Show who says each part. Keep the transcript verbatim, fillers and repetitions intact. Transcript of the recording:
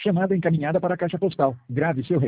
Speaker 1: Chamada encaminhada para a caixa postal. Grave seu recado.